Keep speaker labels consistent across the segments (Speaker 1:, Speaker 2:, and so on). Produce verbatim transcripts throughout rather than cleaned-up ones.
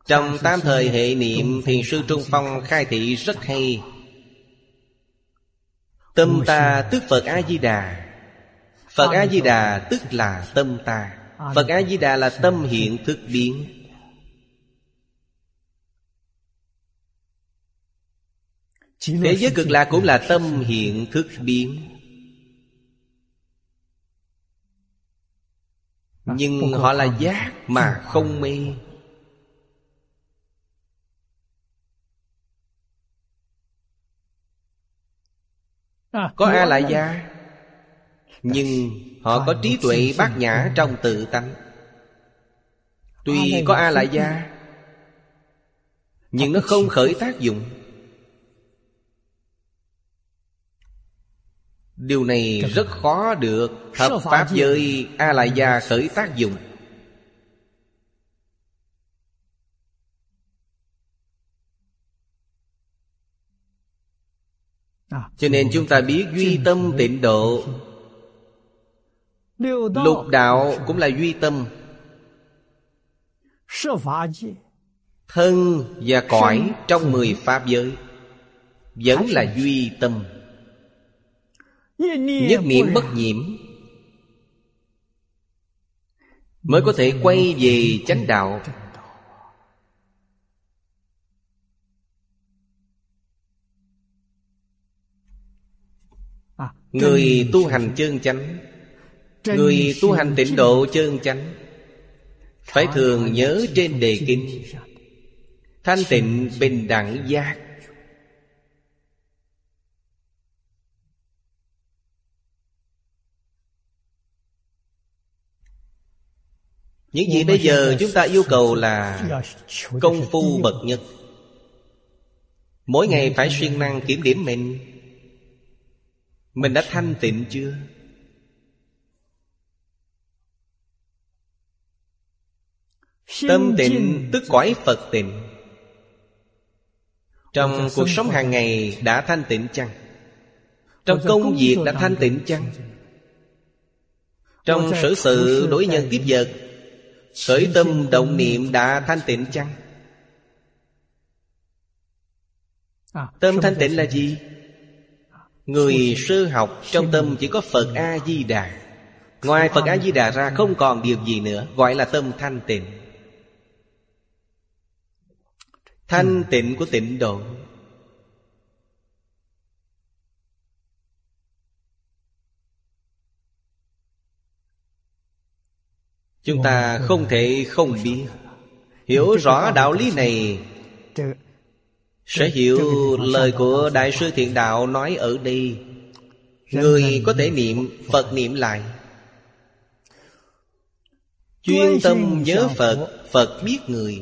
Speaker 1: Trong tam thời hệ niệm, Thiền sư Trung Phong khai thị rất hay. Tâm ta tức Phật A-di-đà. Phật A-di-đà tức là tâm ta. Phật A-di-đà là tâm hiện thức biến. Thế giới cực lạc cũng là tâm hiện thức biến. Nhưng họ là giác mà không mê. Có A-lại gia, nhưng họ có trí tuệ bát nhã trong tự tánh. Tuy có A-lại gia, nhưng nó không khởi tác dụng. Điều này rất khó được hợp pháp giới A-lại gia khởi tác dụng. Cho nên chúng ta biết duy tâm tịnh độ. Lục đạo cũng là duy tâm. Thân và cõi trong mười pháp giới vẫn là duy tâm. Nhất niệm bất nhiễm mới có thể quay về chánh đạo. Người tu hành chân chánh, người tu hành tịnh độ chân chánh, phải thường nhớ trên đề kinh thanh tịnh bình đẳng giác. Những gì bây giờ chúng ta yêu cầu là công phu bậc nhất. Mỗi ngày phải siêng năng kiểm điểm mình. Mình đã thanh tịnh chưa? Tâm tịnh tức cõi Phật tịnh. Trong cuộc sống hàng ngày đã thanh tịnh chăng? Trong công việc đã thanh tịnh chăng? Trong xử sự đối nhân tiếp vật, khởi tâm động niệm đã thanh tịnh chăng? Tâm thanh tịnh là gì? Người sơ học trong tâm chỉ có Phật A-di-đà. Ngoài Phật A-di-đà ra không còn điều gì nữa, gọi là tâm thanh tịnh. Thanh tịnh của tịnh độ. Chúng ta không thể không biết. Hiểu rõ đạo lý này sẽ hiểu lời của Đại sư Thiện Đạo nói ở đây. Người có thể niệm Phật niệm lại, chuyên tâm nhớ Phật, Phật biết người.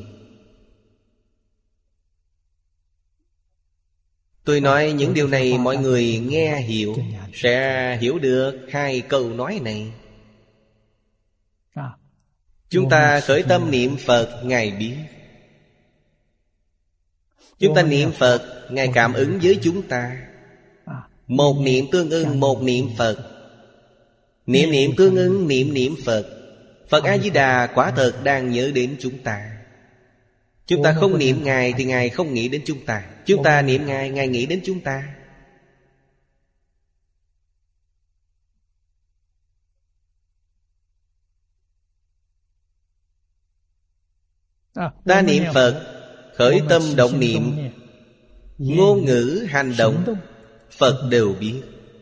Speaker 1: Tôi nói những điều này mọi người nghe hiểu, sẽ hiểu được hai câu nói này. Chúng ta khởi tâm niệm Phật, Ngài biết. Chúng ta niệm Phật, Ngài cảm ứng với chúng ta. Một niệm tương ưng một niệm Phật. Niệm niệm tương ưng niệm niệm Phật. Phật A-di-đà quả thật đang nhớ đến chúng ta. Chúng ta không niệm Ngài thì Ngài không nghĩ đến chúng ta. Chúng ta niệm Ngài, Ngài nghĩ đến chúng ta. Ta niệm Phật, khởi tâm động niệm, ngôn ngữ hành động, Phật đều biết.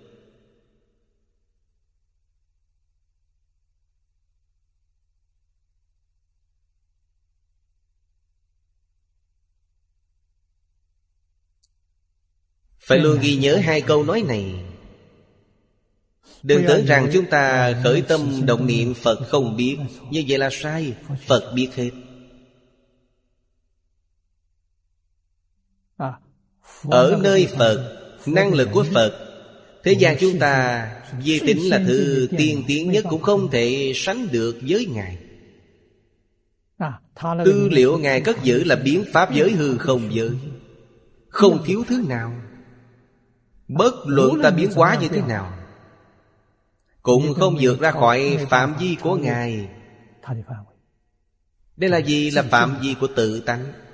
Speaker 1: Phải luôn ghi nhớ hai câu nói này. Đừng tưởng rằng chúng ta khởi tâm động niệm Phật không biết. Như vậy là sai. Phật biết hết. Ở nơi Phật, năng lực của Phật, thế gian chúng ta vi tính là thứ tiên tiến nhất, cũng không thể sánh được với Ngài. Tư liệu Ngài cất giữ là biến pháp giới hư không giới, không thiếu thứ nào. Bất luận ta biến hóa như thế nào, cũng không vượt ra khỏi phạm vi của Ngài. Đây là gì? Là phạm vi của tự tánh.